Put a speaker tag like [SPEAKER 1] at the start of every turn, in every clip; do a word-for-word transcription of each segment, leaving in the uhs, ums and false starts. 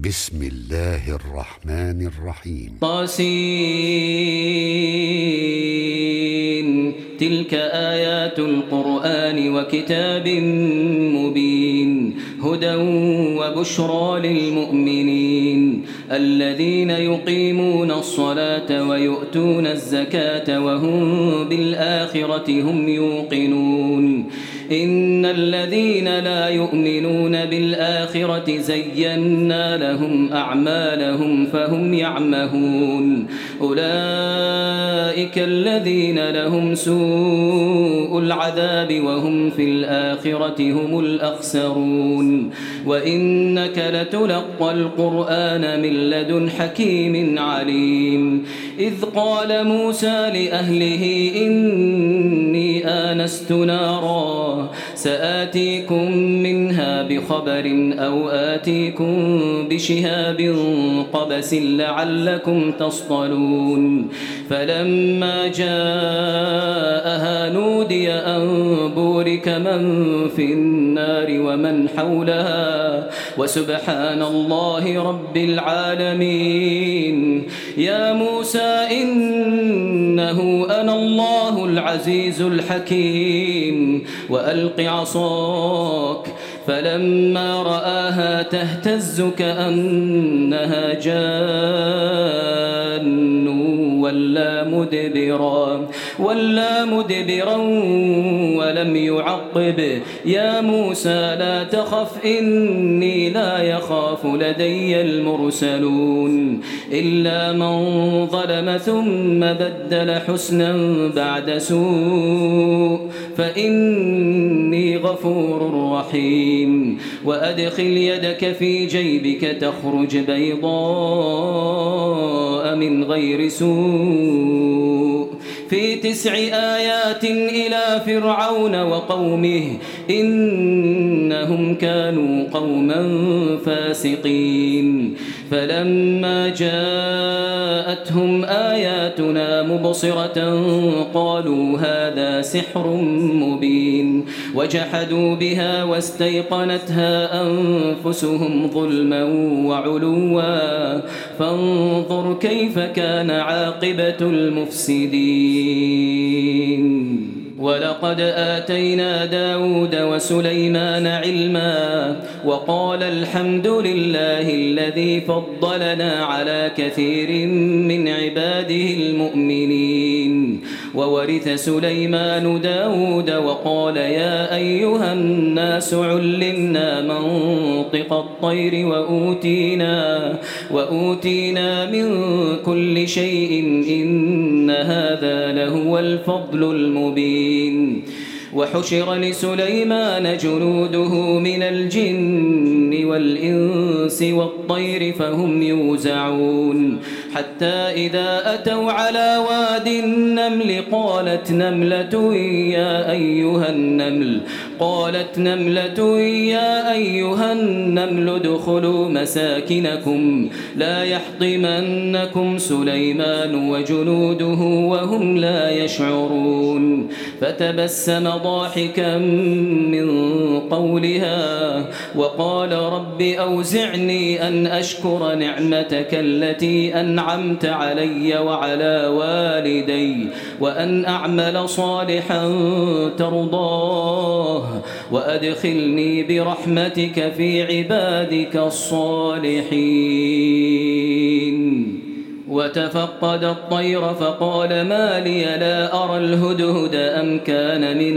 [SPEAKER 1] بسم الله الرحمن الرحيم.
[SPEAKER 2] طاسين. تلك آيات القرآن وكتاب مبين هدى وبشرى للمؤمنين الذين يقيمون الصلاة ويؤتون الزكاة وهم بالآخرة هم يوقنون. إن الذين لا يؤمنون بالآخرة زينا لهم أعمالهم فهم يعمهون. أولئك الذين لهم سوء العذاب وهم في الآخرة هم الأخسرون. وإنك لتلقى القرآن من لدن حكيم عليم. إذ قال موسى لأهله إني آنست نارا سآتيكم منها بخبر أو آتيكم بشهاب قبس لعلكم تصطلون. فلما جاءها نودي أن بورك من في النار ومن حولها وسبحان الله رب العالمين. يا موسى إنه أنا الله العزيز الحكيم وألق عصاك. فلما رآها تهتز كأنها جان ولا مدبرا ولا مدبرا ولم يعقب. يا موسى لا تخف إني لا يخاف لدي المرسلون. إلا من ظلم ثم بدل حسنا بعد سوء فإني غفور رحيم. وأدخل يدك في جيبك تخرج بيضاء من غير سوء في تسع آيات إلى فرعون وقومه إنهم كانوا قوما فاسقين. فلما جاءتهم آياتنا مبصرة قالوا هذا سحر مبين وجحدوا بها واستيقنتها أنفسهم ظلما وعلوا فانظر كيف كان عاقبة المفسدين. ولقد آتينا داود وسليمان علما وقال الحمد لله الذي فضلنا على كثير من عباده المؤمنين. وورث سليمان داود وقال يا أيها الناس علمنا منطق الطير وأوتينا, وأوتينا من كل شيء إن هذا لهو الفضل المبين. وحشر لسليمان جنوده من الجن والإنس والطير فهم يوزعون. حتى إذا أتوا على واد النمل قالت نملة يا أيها النمل قالت نملة يا أيها النمل ادخلوا مساكنكم لا يحطمنكم سليمان وجنوده وهم لا يشعرون. فتبسم ضاحكا من قولها وقال رب أوزعني أن أشكر نعمتك التي أنعمت علي وعلى والدي وأن أعمل صالحا ترضاه وأدخلني برحمتك في عبادك الصالحين. وتفقد الطير فقال ما لي لا أرى الهدهد أم كان من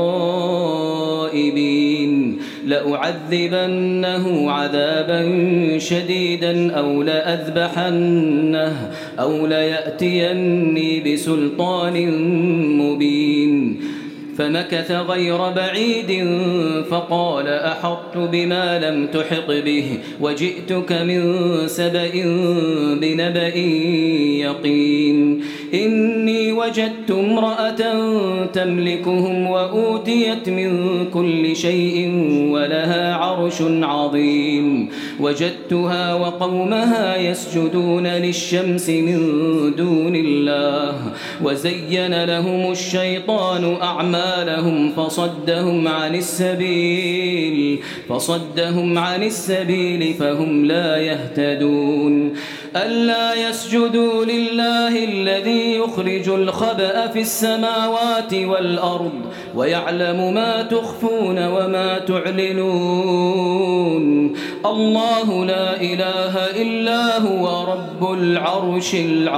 [SPEAKER 2] الغائبين. لأعذبنه عذابا شديدا أو لأذبحنه أو ليأتيني بسلطان مبين. فمكث غير بعيد فقال أحطت بما لم تحط به وجئتك من سبأ بنبأ يقين. إني وجدت امرأة تملكهم وأوتيت من كل شيء ولها عرش عظيم وجدتها وقومها يسجدون للشمس من دون الله وزين لهم الشيطان أعمالهم فصدهم عن السبيل فصدهم عن السبيل فهم لا يهتدون ألا يسجدوا لله الذي يخرج الخبأ في السماوات والأرض ويعلم ما تخفون وما تعلنون الله لا إله إلا هو رب العرش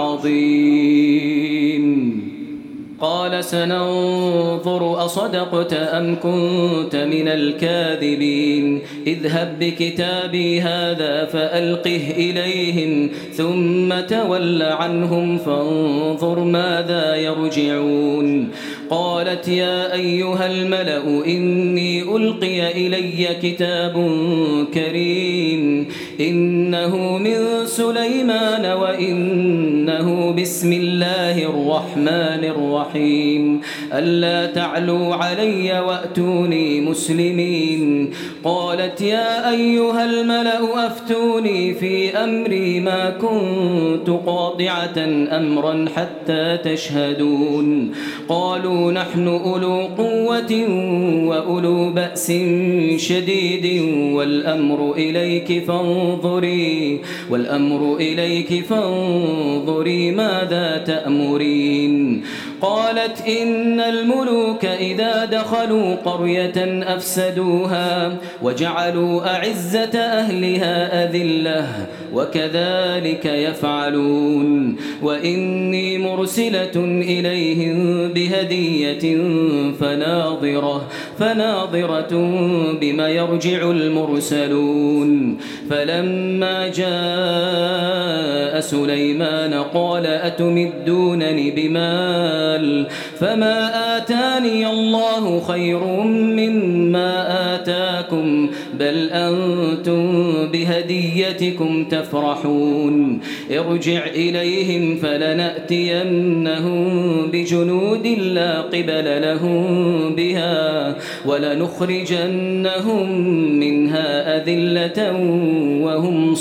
[SPEAKER 2] العظيم قال سننظر أصدقت أم كنت من الكاذبين اذهب بكتابي هذا فألقه إليهم ثم تول عنهم فانظر ماذا يرجعون قالت يا أيها الملأ إني ألقي إلي كتاب كريم إنه من سليمان وإنه بسم الله الرحمن الرحيم ألا تعلوا علي وأتوني مسلمين قالت يا أيها الملأ أفتوني في أمري ما كنت قاطعة أمرا حتى تشهدون قالوا نحن أولو قوة وأولو بأس شديد والأمر إليك فانظري والأمر إليك فانظري ماذا تأمرين قالت إن الملوك إذا دخلوا قرية أفسدوها وجعلوا أعزة أهلها أذلة وكذلك يفعلون وإني مرسلة إليهم بهدية فناظرة فناظرة بما يرجع المرسلون فلما جاء سليمان قال أتمدونني بمال فما آتاني الله خير مما آتاكم بل أنتم بهديتكم تفرحون ارجع إليهم فلنأتينهم بجنود لا قبل لهم بها ولنخرجنهم منها أذلة وهم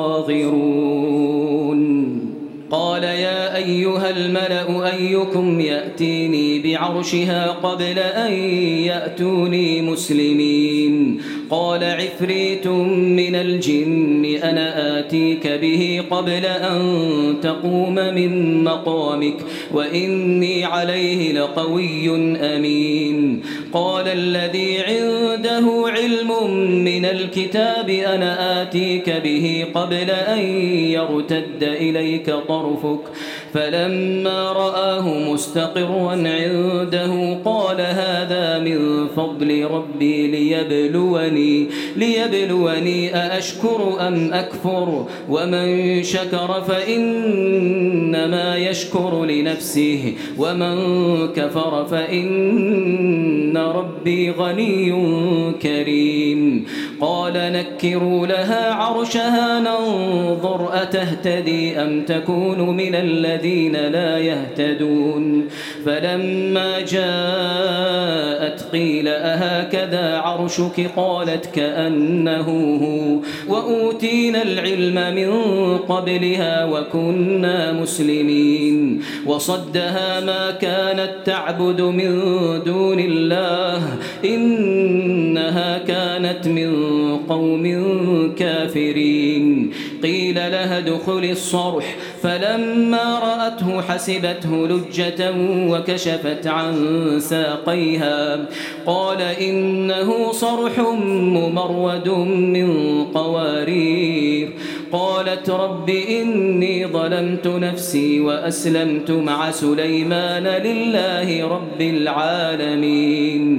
[SPEAKER 2] صاغرون قال يا أيها الملأ أيكم يأتيني بعرشها قبل أن يأتوني مسلمين قال عفريت من الجن أنا آتيك به قبل أن تقوم من مقامك وإني عليه لقوي أمين قال الذي عنده علم من الكتاب أنا آتيك به قبل أن يرتد إليك طرفك فلما رآه مستقرا عنده قال هذا من فضل ربي ليبلوني ليبلوني أأشكر أم أكفر ومن شكر فإنما يشكر لنفسه ومن كفر فإن ربي غني كريم قال نكروا لها عرشها ننظر أتهتدي أم تكون من الذين لا يهتدون فلما جاءت قيل أهكذا عرشك قالت كأنه هو وأوتينا العلم من قبلها وكنا مسلمين وصدها ما كانت تعبد من دون الله إنها كانت من قوم كافرين قيل لها ادخل الصرح فلما رأته حسبته لجة وكشفت عن ساقيها قال إنه صرح ممرد من قوارير قالت رب إني ظلمت نفسي وأسلمت مع سليمان لله رب العالمين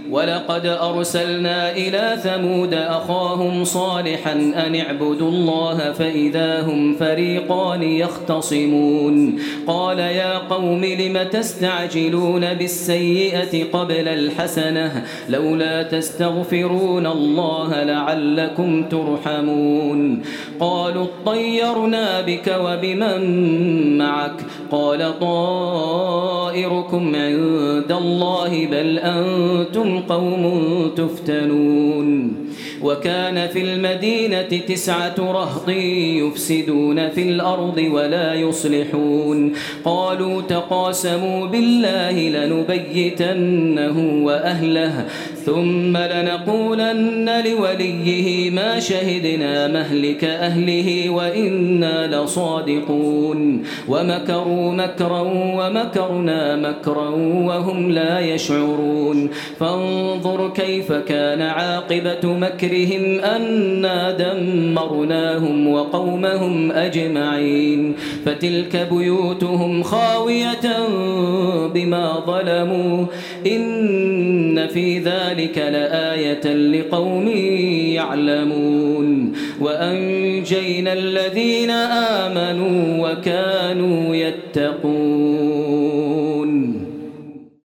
[SPEAKER 2] ولقد أرسلنا إلى ثمود أخاهم صالحا أن اعبدوا الله فإذا هم فريقان يختصمون قال يا قوم لم تستعجلون بالسيئة قبل الحسنة لولا تستغفرون الله لعلكم ترحمون قالوا اطيرنا بك وبمن معك قال طائركم عند الله بل أنتم قوم تفتنون وكان في المدينة تسعة رهط يفسدون في الأرض ولا يصلحون قالوا تقاسموا بالله لنبيتنه وأهله ثم لنقولن لوليه ما شهدنا مهلك أهله وإنا لصادقون ومكروا مكرا ومكرنا مكرا وهم لا يشعرون فانظر كيف كان عاقبة مكرهم أنا دمرناهم وقومهم أجمعين فتلك بيوتهم خاوية بما ظلموا إن في ذلك لآية لقوم يعلمون وأنجينا الذين آمنوا وكانوا يتقون